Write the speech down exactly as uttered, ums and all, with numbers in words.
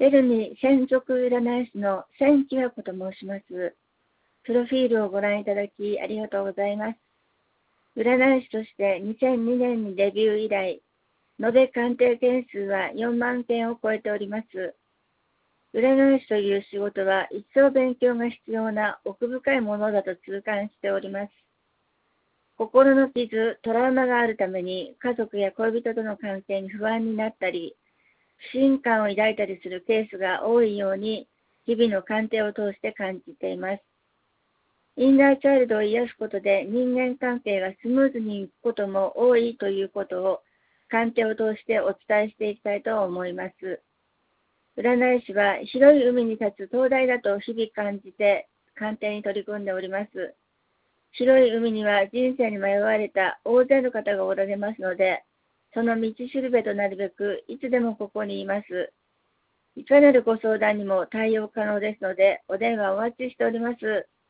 エルミ専属占い師の千きわこと申します。プロフィールをご覧いただきありがとうございます。占い師としてにせんにねんにデビュー以来、延べ鑑定件数はよんまんけんを超えております。占い師という仕事は一層勉強が必要な奥深いものだと痛感しております。心の傷、トラウマがあるために家族や恋人との関係に不安になったり、不信感を抱いたりするケースが多いように、日々の鑑定を通して感じています。インナーチャイルドを癒すことで人間関係がスムーズにいくことも多いということを鑑定を通してお伝えしていきたいと思います。占い師は広い海に立つ灯台だと日々感じて鑑定に取り組んでおります。広い海には人生に迷われた大勢の方がおられますので、その道しるべとなるべくいつでもここにいます。いかなるご相談にも対応可能ですので、お電話お待ちしております。